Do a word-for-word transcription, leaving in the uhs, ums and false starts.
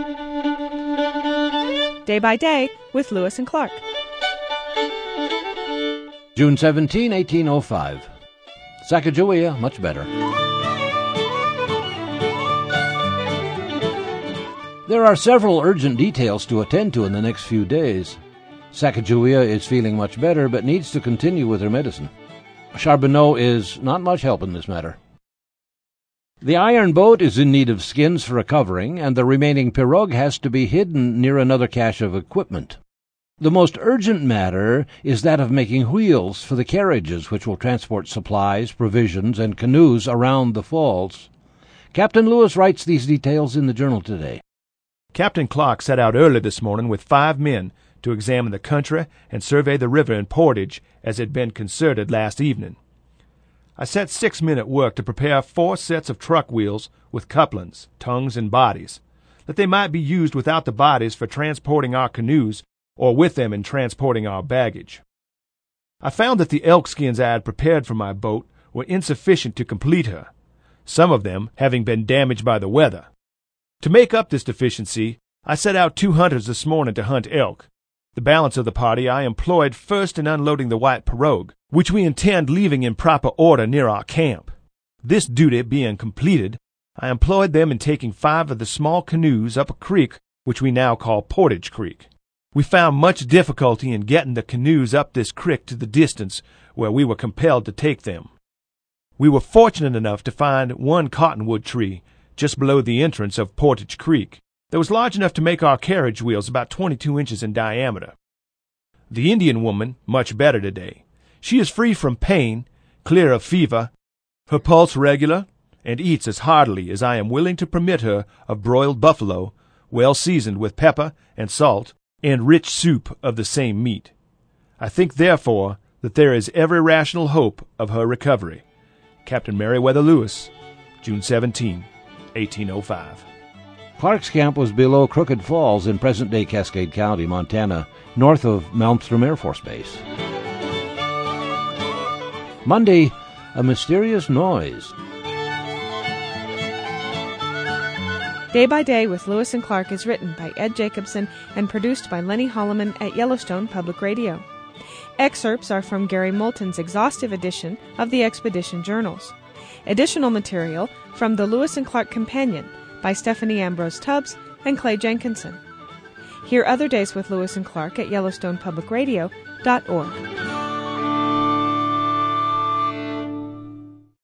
Day by Day with Lewis and Clark. June seventeenth, eighteen oh five. Sacagawea, much better. There are several urgent details to attend to in the next few days. Sacagawea is feeling much better, but needs to continue with her medicine. Charbonneau is not much help in this matter. The iron boat is in need of skins for a covering, and the remaining pirogue has to be hidden near another cache of equipment. The most urgent matter is that of making wheels for the carriages which will transport supplies, provisions, and canoes around the falls. Captain Lewis writes these details in the journal today. Captain Clark set out early this morning with five men to examine the country and survey the river and portage as had been concerted last evening. I set six men at work to prepare four sets of truck wheels with couplings, tongues, and bodies, that they might be used without the bodies for transporting our canoes or with them in transporting our baggage. I found that the elk skins I had prepared for my boat were insufficient to complete her, some of them having been damaged by the weather. To make up this deficiency, I set out two hunters this morning to hunt elk. The balance of the party I employed first in unloading the white pirogue, which we intend leaving in proper order near our camp. This duty being completed, I employed them in taking five of the small canoes up a creek which we now call Portage Creek. We found much difficulty in getting the canoes up this creek to the distance where we were compelled to take them. We were fortunate enough to find one cottonwood tree just below the entrance of Portage Creek that was large enough to make our carriage wheels about twenty-two inches in diameter. The Indian woman much better today. She is free from pain, clear of fever, her pulse regular, and eats as heartily as I am willing to permit her of broiled buffalo, well seasoned with pepper and salt, and rich soup of the same meat. I think, therefore, that there is every rational hope of her recovery. Captain Meriwether Lewis, June seventeenth, eighteen oh five. Clark's camp was below Crooked Falls in present-day Cascade County, Montana, north of Malmstrom Air Force Base. Monday, a mysterious noise. Day by Day with Lewis and Clark is written by Ed Jacobson and produced by Lenny Holloman at Yellowstone Public Radio. Excerpts are from Gary Moulton's exhaustive edition of the Expedition Journals. Additional material from the Lewis and Clark Companion by Stephanie Ambrose Tubbs and Clay Jenkinson. Hear other days with Lewis and Clark at Yellowstone Public Radio dot org.